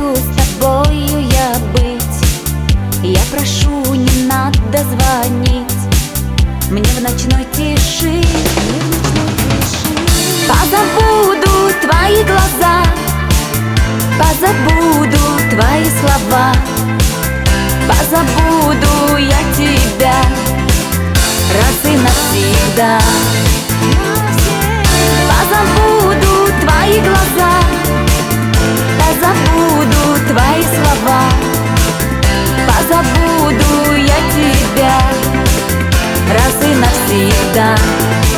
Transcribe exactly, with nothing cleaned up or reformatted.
хочу с тобою я быть. Я прошу, не надо звонить мне в ночной тиши. Позабуду твои глаза, позабуду твои слова, позабуду я тебя раз и навсегда. Позабуду твои глаза, позабуду твои слова, позабуду я тебя раз и навсегда.